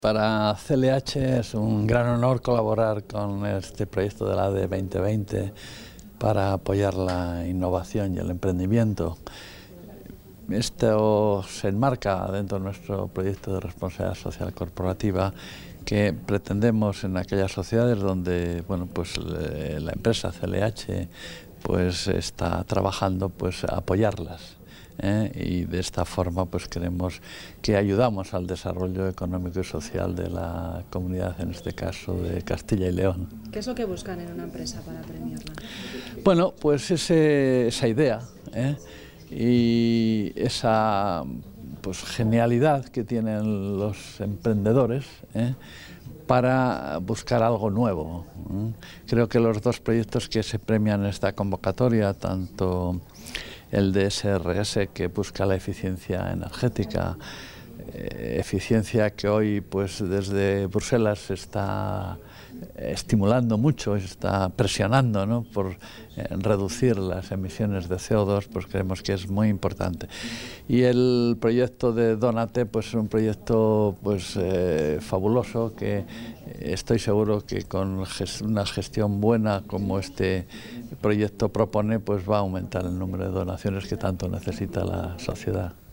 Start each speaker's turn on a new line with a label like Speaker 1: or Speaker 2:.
Speaker 1: Para CLH es un gran honor colaborar con este proyecto de la ADE 2020 para apoyar la innovación y el emprendimiento. Esto se enmarca dentro de nuestro proyecto de responsabilidad social corporativa que pretendemos en aquellas sociedades donde la empresa CLH está trabajando apoyarlas. Y de esta forma creemos que ayudamos al desarrollo económico y social de la comunidad, en este caso de Castilla y León.
Speaker 2: ¿Qué es lo que buscan en una empresa para premiarla?
Speaker 1: Bueno, pues esa idea y esa genialidad que tienen los emprendedores para buscar algo nuevo. Creo que los dos proyectos que se premian en esta convocatoria, tanto el de SRS, que busca la eficiencia energética, eficiencia que hoy desde Bruselas se está estimulando mucho, se está presionando, ¿no?, por reducir las emisiones de CO2, creemos que es muy importante. Y el proyecto de Donate es un proyecto fabuloso, que estoy seguro que con una gestión buena como este proyecto propone, va a aumentar el número de donaciones que tanto necesita la sociedad.